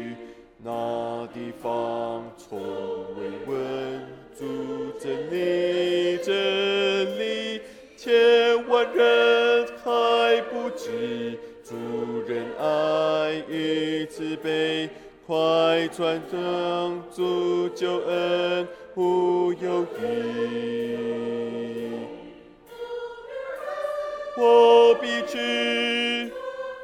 那地方从未闻主真理，千万人还不知主仁爱与慈悲，快传扬主救恩无有疑。我必去，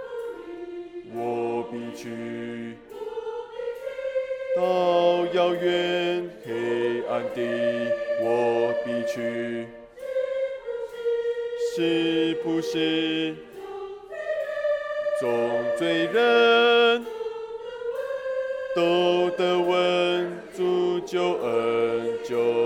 到遥远黑暗地，我必去。是不是众罪人都得闻主救恩，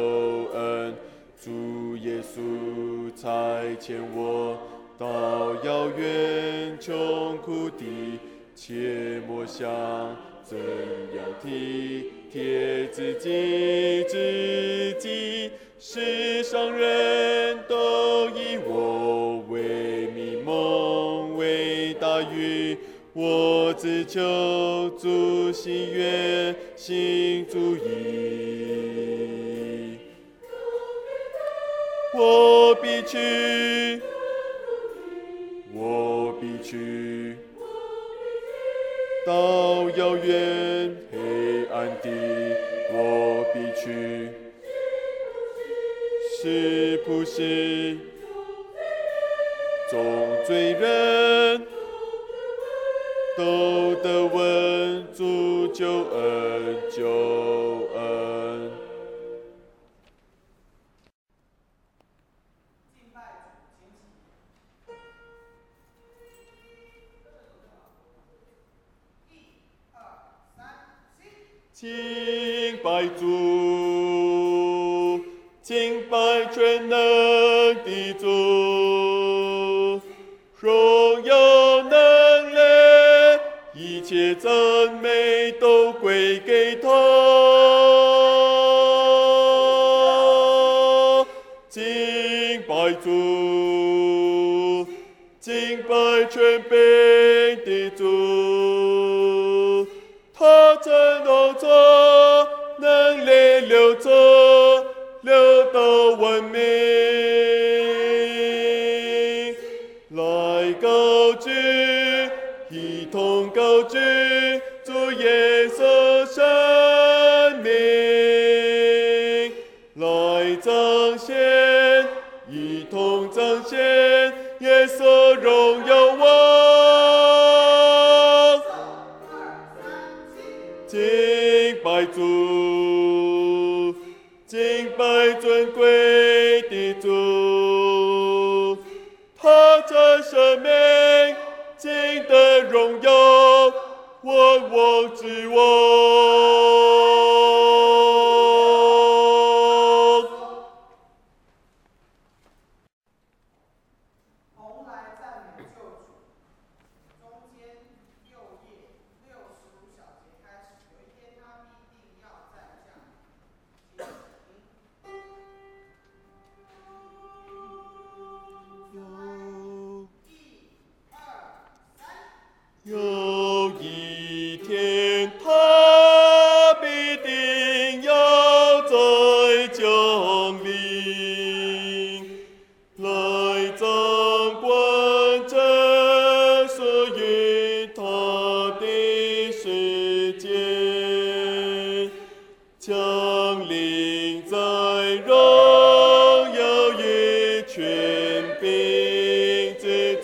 主耶稣差遣我到遥远穷苦地，切莫想怎样体贴自己，世上人都以我为迷梦，为大鱼，我只求主喜悦，行主意。我必去，到遥远黑暗地，我必去。是不是众罪人都得闻主救恩？敬拜主，敬拜全能的主，荣耀能力，一切赞美都归给他。敬拜主，敬拜全备的主，他真能做，能力流到万民，来高举，一同高举主耶稣生命，来彰显，一同彰显耶稣荣耀王。敬拜主，敬拜尊贵的主，他这生命经得荣耀，万王之王。有一天，他必定要再降临，来掌管这属于他的世界，降临在荣耀与权柄之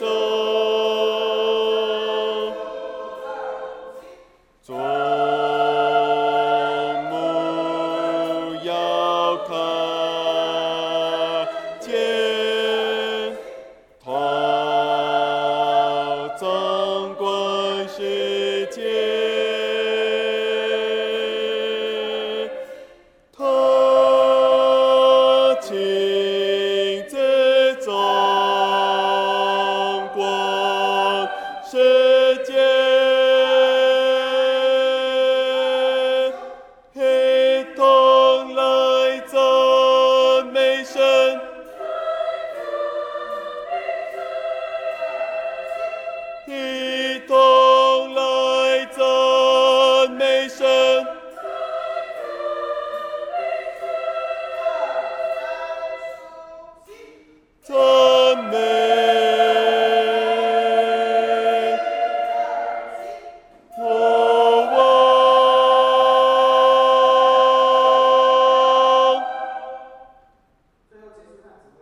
中。He